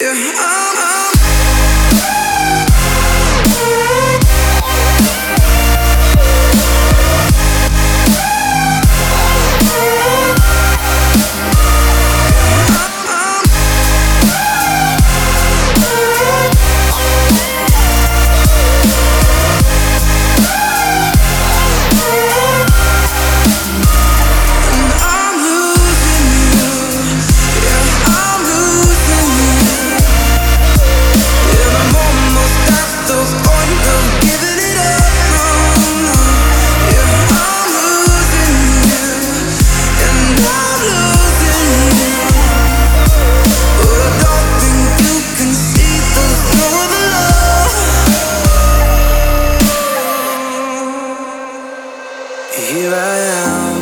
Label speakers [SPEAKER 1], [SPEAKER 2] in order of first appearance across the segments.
[SPEAKER 1] Here I am,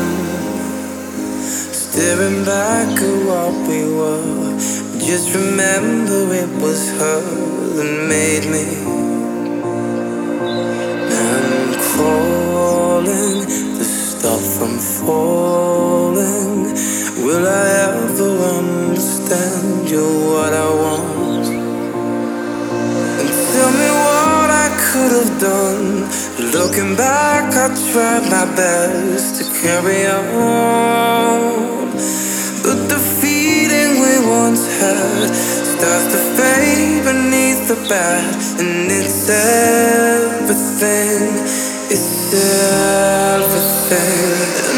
[SPEAKER 1] staring back at what we were. Just remember it was her that made me. I'm crawling to stop from falling. Will I ever understand you're what I want? And tell me what I could have done. Looking back, I tried my best to carry on, but the feeling we once had starts to fade beneath the bad. And it's everything, it's everything.